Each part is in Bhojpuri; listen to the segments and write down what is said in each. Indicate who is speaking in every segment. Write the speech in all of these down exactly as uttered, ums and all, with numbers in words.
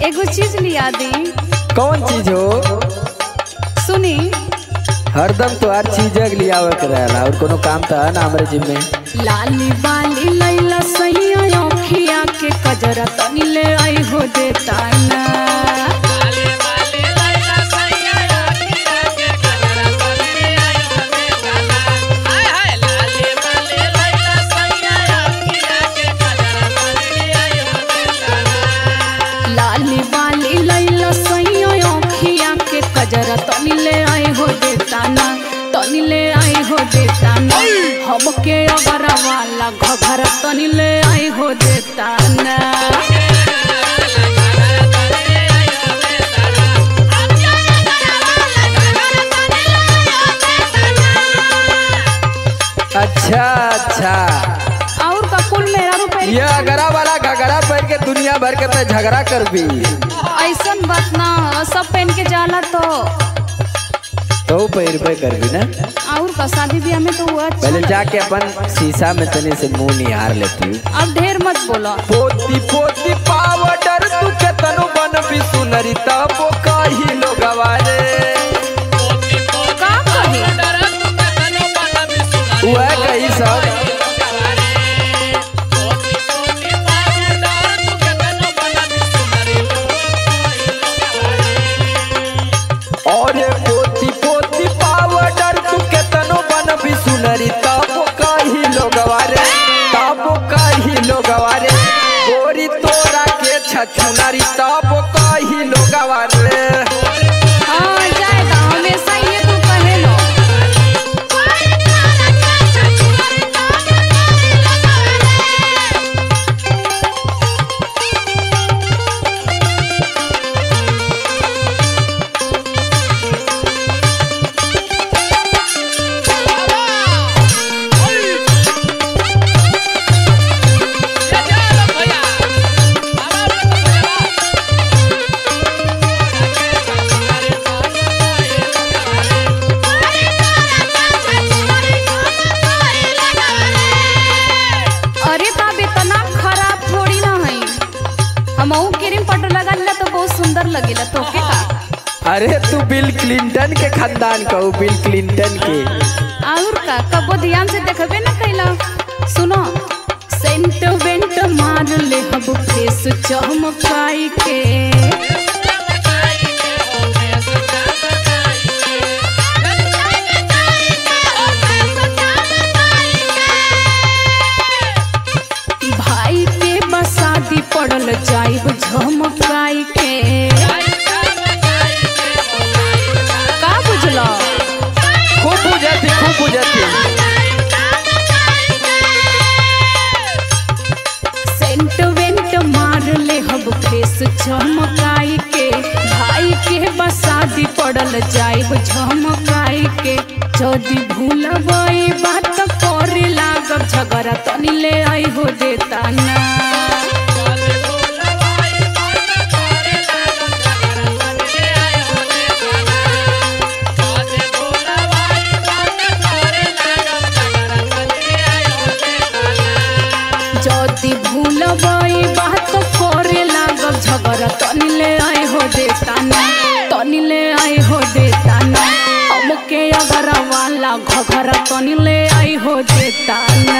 Speaker 1: एगो चीज लिया दी।
Speaker 2: कौन चीज हो?
Speaker 1: सुनी।
Speaker 2: हरदम तो हर चीज लियावे के रहला और कोनो काम तो है ना हमारे जिम्मे।
Speaker 1: लाली बाली लैला सैया अखिया के कजरा तनी ले आई हो देता ना। लाली बाली लैला सैया अखिया के कजरा तनी ले आई हो देता ना, तनी ले आई हो देता ना। हमके अगर वाला घघरा तनी ले आई हो देता ना।
Speaker 2: अच्छा अच्छा।
Speaker 1: और का कुल मेरा रुपए
Speaker 2: ये अगरा वाला घगरा पहन के दुनिया भर के पे झगड़ा कर भी।
Speaker 1: ऐसन बात ना, सब पहन के जाला तो
Speaker 2: तो पैर पे कर भी ना।
Speaker 1: और का शादी ब्याह में तो हुआ।
Speaker 2: पहले जाके अपन शीशा में तने से मुंह निहार लेती।
Speaker 1: अब ढेर मत बोलो।
Speaker 2: पोती पोती पावडर तू के तनु बन भी सुनरी तब कही लोग आवारे।
Speaker 1: का कही?
Speaker 2: वह कही सब और पोती पोती पावडर तू के तनु बन भी सुनरी तब कही लोग आवारे, तब कही लोग आवारे। गोरी तोरा के छछुनरी तब कही लोग आवारे।
Speaker 1: हाँ जाएगा, हमेशा ये तू कहे लो। अरे बाप इतना खराब थोड़ी ना है। हमहू क्रीम पाउडर लगा लिया तो बहुत सुंदर लगेला। तो के का?
Speaker 2: अरे तू बिल क्लिंटन के खानदान कहू, बिल क्लिंटन के।
Speaker 1: और का कबो ध्यान से देखबे ना कैला। सुनो, सेंट वेंट मार ले हब फेस चमकाई के। भाई के बसादी पड़ल जाइब झमकाई के। का बुझलो?
Speaker 2: खूब बुझती खूब बुझती।
Speaker 1: सेंट वेंट मार ले हब फेस झमकाई के। भाई के बसादी पड़ल जाइब झमकाई के। जदी भूलबई बात करे लागब झगड़ा तनी ले आई हो देता ना। जदी भूलबई बात करे लागब झगड़ा तनी ले आई हो देता ना, तनी ले आई हो देता ना। हमके अगर वाला घघरा तनी ले आई हो देता ना।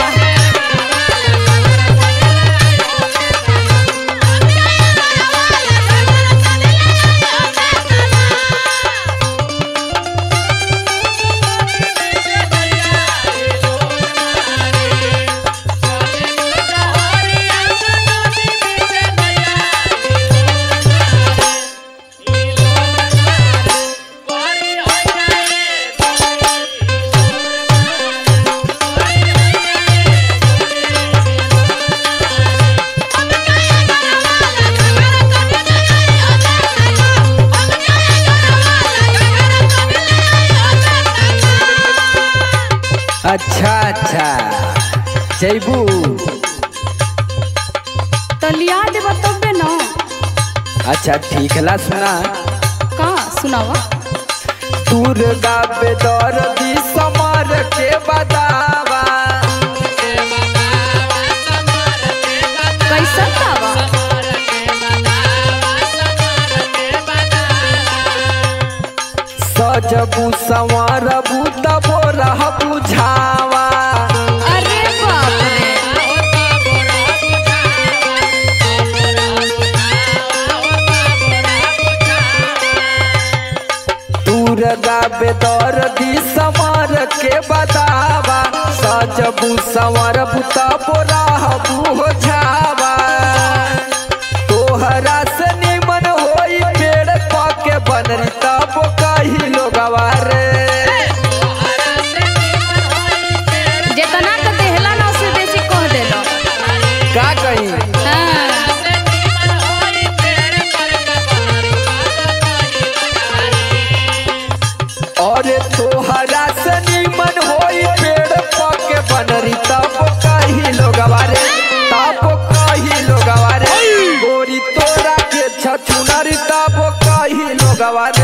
Speaker 2: अच्छा अच्छा जैबू
Speaker 1: तलिया देबा तबे न।
Speaker 2: अच्छा ठीक है ला सुना।
Speaker 1: का सुनावा?
Speaker 2: दुर्गा बेदर दी समार के बदावा।
Speaker 1: कैसा दावा?
Speaker 2: सजबू संवरबू तबो रह बुझावा।
Speaker 1: अरे बाप रे
Speaker 2: दूर गाबे दर्दी समर के बतावा। सजबू संवरबू तबो रह बुझावा। तोहरा से निमन होई पेड़ पाके बनरी तब कही लोगवा रे।
Speaker 1: जितना तो देहला ना उससे बेसी कह देलो
Speaker 2: का कही अरे तोहरा से निमन होई पेड़ पाके बनरी तब कही लोगवा रे। तब कही लोगवा रे गोरी तोरा के छछुनरी तब कही लोगवा रे।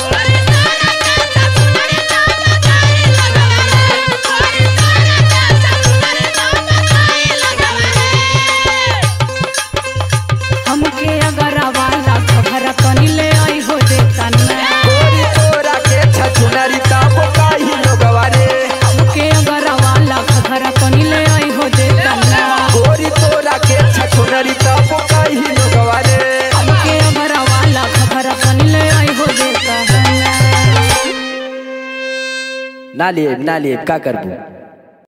Speaker 1: हमके अगर वाला खबर कनी ले आई हो देता ना।
Speaker 2: गोरी तोरा के छछुनरी तब कही लोगवा रे।
Speaker 1: हमके अगर वाला खबर कनी ले आई हो देता ना।
Speaker 2: गोरी तोरा के छछुनरी तब कही लोगवा रे।
Speaker 1: हमके अगर वाला खबर कनी ले आई हो देता ना।
Speaker 2: ना लिए ना लिए का करबू।